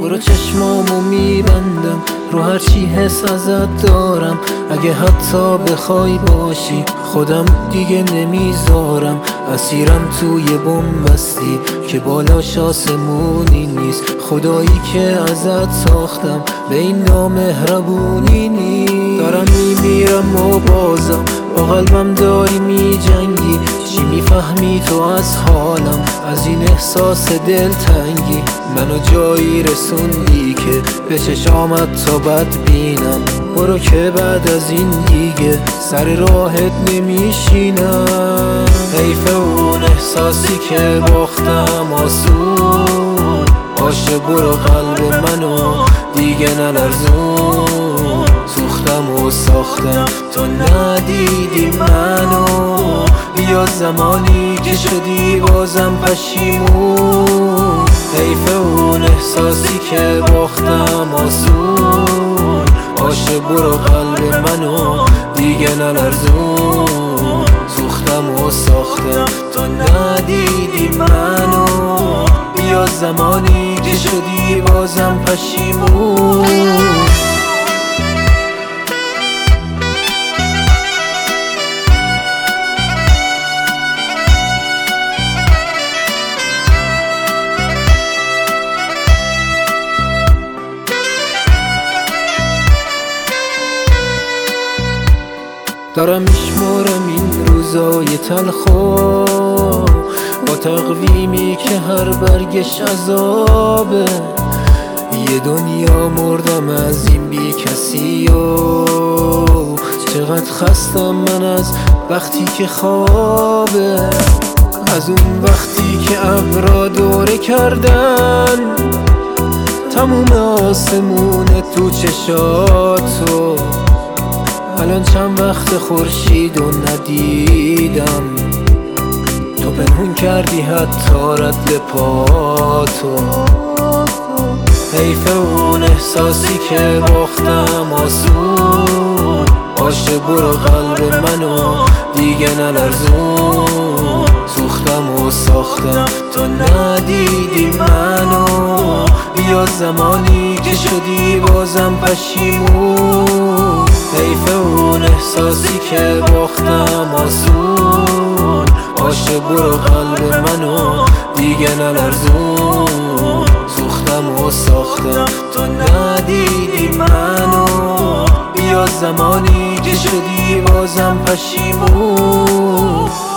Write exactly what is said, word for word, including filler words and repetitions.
برو چشمامو میبندم رو هرچی حس ازت دارم. اگه حتی بخوای باشی خودم دیگه نمیذارم. اسیرم توی بن‌بستی که بالاش آسمونی نیست. خدایی که ازت ساختم به این نامهربونی نیست. دارم میمیرم و بازم با قلبم داری میجنگی. چی میفهمی تو از حالم، از این احساس دلتنگی؟ منو جایی رسوندی که به چشامت تا بد بینم. برو که بعد از این دیگه سر راهت نمیشینم. حیف اون احساسی که باختم آسون باشه. برو قلب منو دیگه نلرزون. سوختم و ساختم تو ندیدی منو. بیا زمانی که شدی بازم پشیمون. حیف اون احساسی که باختم آسون باشه. برو قلب منو دیگه نلرزون. سوختم و ساختم تو ندیدی منو. بیا زمانی که شدی بازم پشیمون. دارم میشمارم این روزای تلخو با تقویمی که هر برگش عذابه. یه دنیا مردم از این بی کسی و چقدر خستم من از وقتی که خوابه. از اون وقتی که ابرا دوره کردن تموم آسمون تو چشاتو. الان چند وقت خورشید و ندیدم. تو پنهون کردی حتی رد پاتو. حیف اون احساسی که باختم آسون باشه. برو قلب منو دیگه نلرزون. سوختم و ساختم تو ندیدی منو. بیا زمانی که شدی بازم پشیمون. حیف اون احساسی که باختم آسون باشه. برو قلب منو دیگه نلرزون. سوختم و ساختم تو ندیدی منو. بیا زمانی که شدی بازم پشیمون.